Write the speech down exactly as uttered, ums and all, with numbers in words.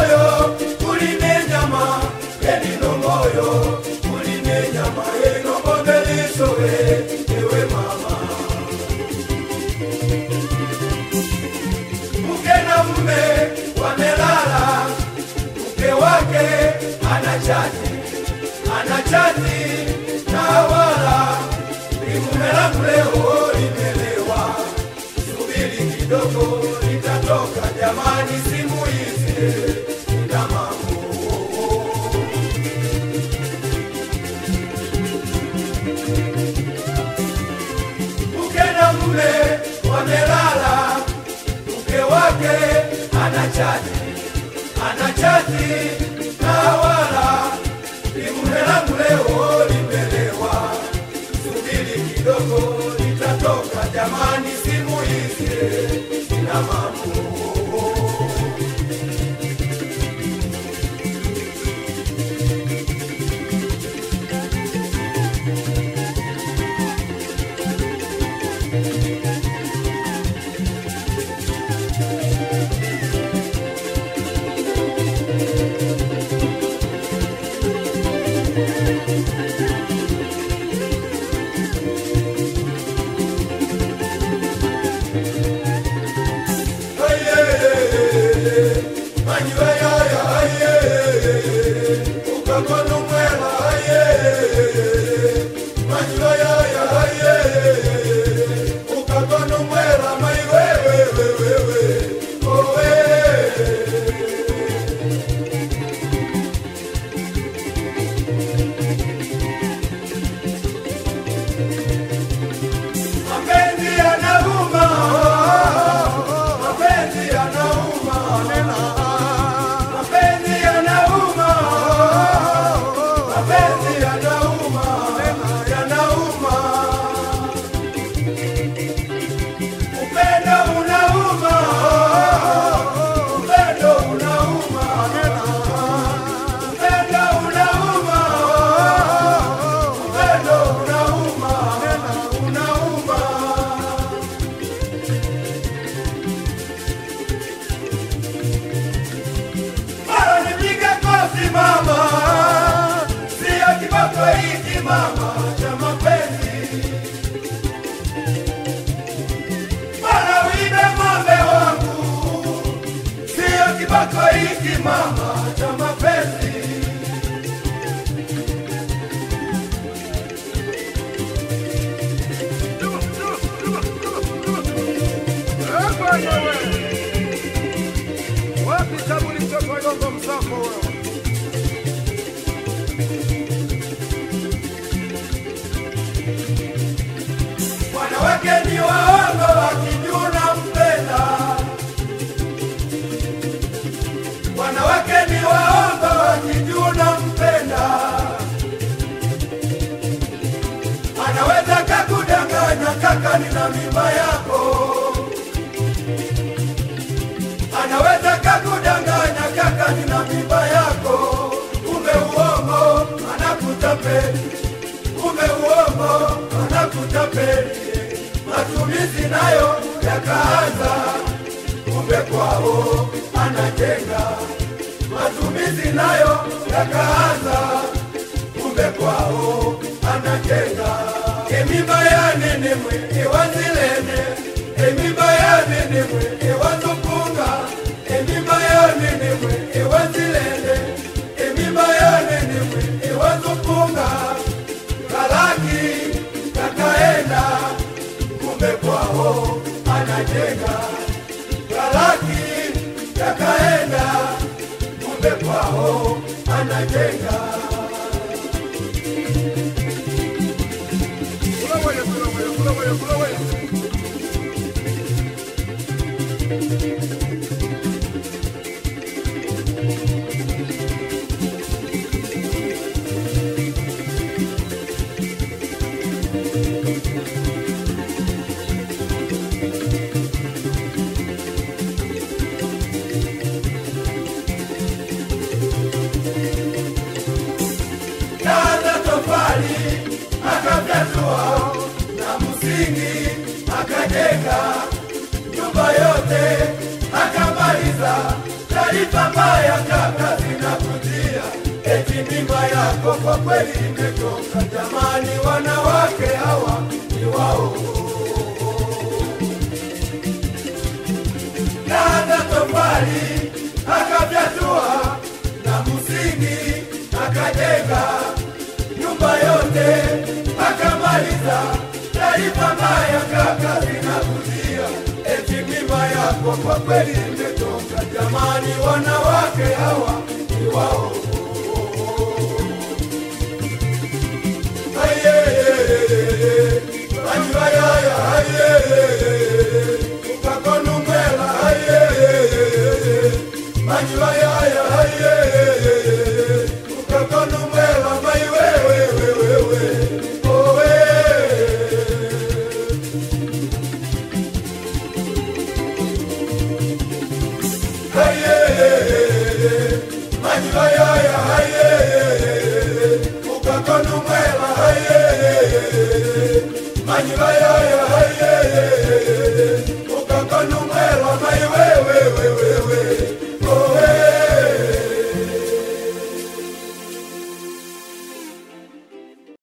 moyo kuline nyama elino moyo kuline nyama eno bobelisowe ewe mama mke na mume wamelala mke wake anachati anachati na wala imumela mleo imelewa subiri kidogo litatoka jamani simu hizi na mambo mke na mume wamelala mke wake anachati anachati na wala imumela mleo imelewa subiri kidogo litatoka jamani simu hizi na mambo mama cha mapenzi wapi kaburi mtoto yongo msako wewe wanawake ni waongo wakijuna mpenda wanawake ni waongo wakijuna mpenda anaweza kakudanganya kaka nina mimba yako anaweza kakudanganya kaka nina mimba yako kumbe uongo anakutapeli kumbe uongo anakutapeli matumizi nayo yakaanza kumbe kwao anajenga matumizi nayo yakaanza kumbe kwao anajenga emimba ya nene mwe ewazilene emimba ya nene mwe ewazupunga emimba ya nene mwe ewazilene emimba ya nene mwe ewazupunga kalaki kakaenda kumbe kwao anajenga kalaki kakaenda kumbe kwao anajenga kula waya kula waya kula waya kula waya akafyatua na msingi akajenga nyumba yote akamaliza. taarifa mbaya kaka zinakujia, eti mimba yako kwa kweli imetoka. Jamani, wanawake hawa ni wao. Na hata tofali akafyatua na msingi akajenga nyumba yote akamaliza. Taarifa mbaya kaka zinakujia, eti mimba yako kwa kweli imetoka. Jamani, wanawake hawa ni wao. Anywaya haye ukakonumela haye anywaya haye ukakonumela mai wewe wewe wewe owe haye anywaya haye ukakonumela haye Manyi bayaya